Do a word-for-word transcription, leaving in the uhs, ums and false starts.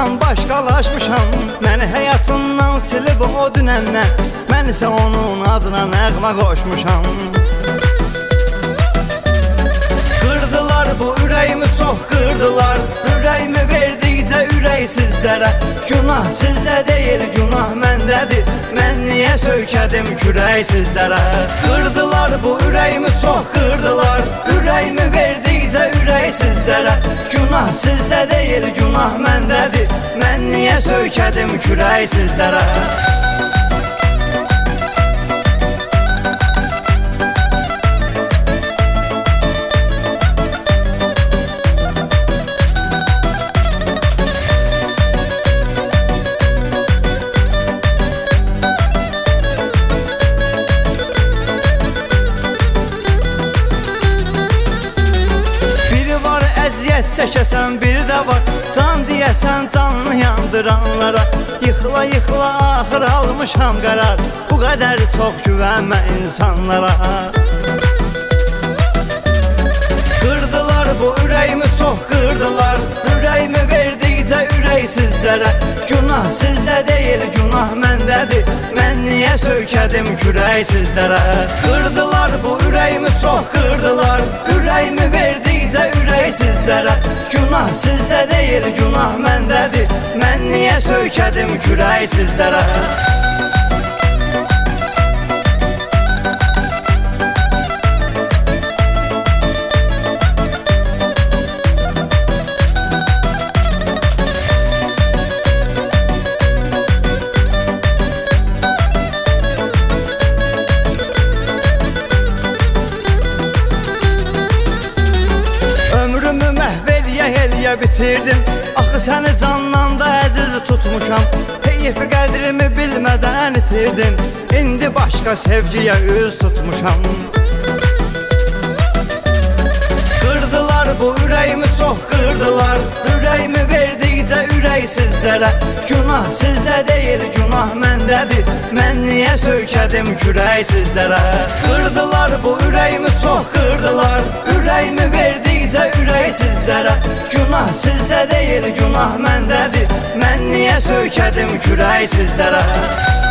ondan başqalaşmışam. Məni həyatından silib o dünəndən, mən isə onun adına nəğmə qoşmuşam. Qırdılar bu ürəyimi, çox qırdılar. Ürəyimi verdikcə ürək sizlərə. Günah sizdə deyil, günah məndədir. Mən niyə söykədim kürək sizlərə? Qırdılar bu ürəyimi, çox qırdılar. Ürəyimi verdikcə ürək sizlərə. Günah sizdə deyil, günah məndədir. Mən niyə söykədim kürək sizlərə? Əziyyət çəkəsən bir də var, can deyəsən canını yandıranlara. Yıxıla yıxıla axır almışam qərar, bu qədər çox güvənmə insanlara. Qırdılar bu ürəyimi, çox qırdılar. Ürəyimi verdikcə ürək sizlərə. Günah sizdə deyil, günah məndədir. Mən niyə söykədim kürək sizlərə? Qırdılar bu ürəyimi, çox qırdılar. Ürəyimi verdikcə ürək sizlərə. Günah sizdə deyil, günah məndədir. Mən niyə söykədim kürək sizlərə? Eləyə bitirdim, axı səni candan da əziz tutmuşam. Heyfi qədrimi bilmədən itirdim, indi başqa sevgiyə üz tutmuşam. Qırdılar bu ürəyimi, çox qırdılar. Ürəyimi verdikcə ürək sizlərə. Günah sizdə deyil, günah məndədir. Mən niyə söykədim kürək sizlərə? Qırdılar bu ürəyimi, çox qırdılar. Ürəyimi verdikcə ürək sizlərə. Günah sizdə deyil, günah məndədir. Mən niyə söykədim kürək sizlərə?